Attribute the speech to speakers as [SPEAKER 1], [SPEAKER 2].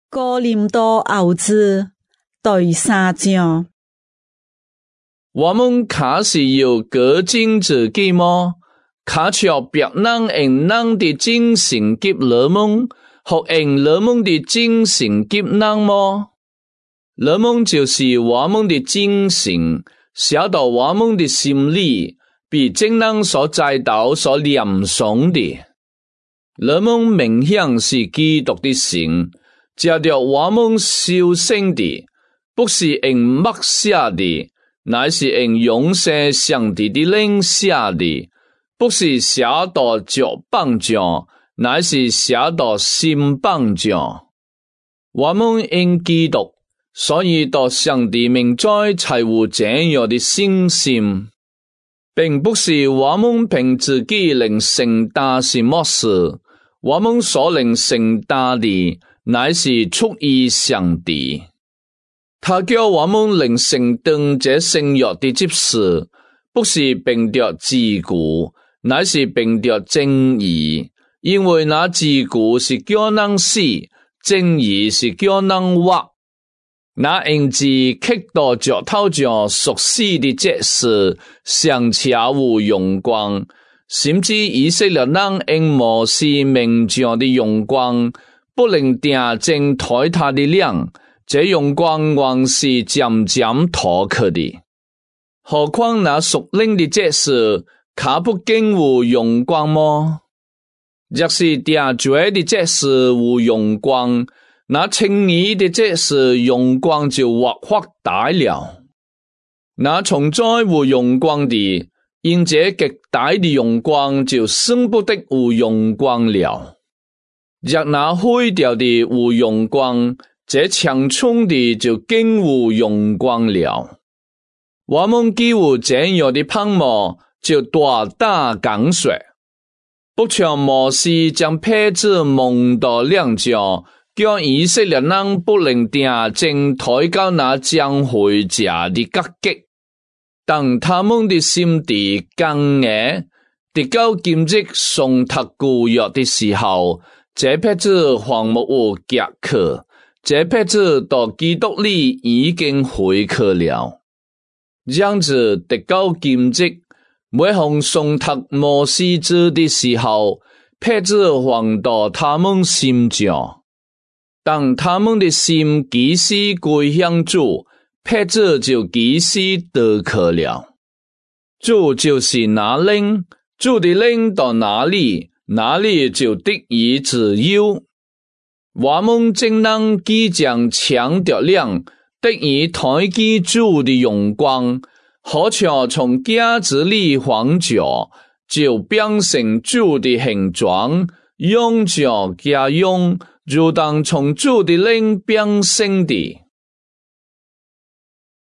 [SPEAKER 1] 哥林多後字第3章。
[SPEAKER 2] 我們假是要革淨自己麼？假像別人用人的精神給我們，或用我們的精神給人麼？我們就是我們的精神，寫到我們的心裡，比正人所知道所念誦的。我們明顯是基督的神，藉着我們修生的，不是用墨寫的，乃是用永生上帝的靈寫的；不是寫到腳棒上，乃是寫到心棒上。我們因基督，所以到上帝面前才有這樣的信心，並不是我們憑自己能成大什麼事，我們所能成大的，乃是出於上帝。他叫我們能成登這聖約的職事，不是憑着自古，乃是憑着正義。因為那自古是叫人死，正義是叫人活。那因自刻到腳頭上屬死的職事，尚且有榮光，甚至以色列人因摩西名將的榮光，不能定睛抬他的臉。這榮光還是漸漸脫去的，何況那屬靈的職事，豈不更有榮光麼？若是定罪的職事有榮光，那稱義的職事榮光就或發大了。那從在有榮光的，因這極大的榮光就生不得有榮光了。若那虛掉的有榮光，這強衝的就更有榮光了。我們既有這樣的盼望，就大膽講說，不像摩西將帕子蒙到兩腳，叫以色列人不能定睛抬高那將回家的角極。當他們的心地剛硬，直到禁止送他舊約的時候，這帕子還沒有夾去。這帕子到基督裡已經回去了，這樣子直到禁止每逢送他摩西子的時候，帕子還到他們心上。當他們的心幾時歸向主，帕子就幾時得去了。主就是那靈，主的靈到哪裡，哪裡就得以自由。我們正人即將強調亮，得以抬舉主的榮光，好像從架子裡放腳，就變成主的形狀，用腳加用，如當從主的靈變成的。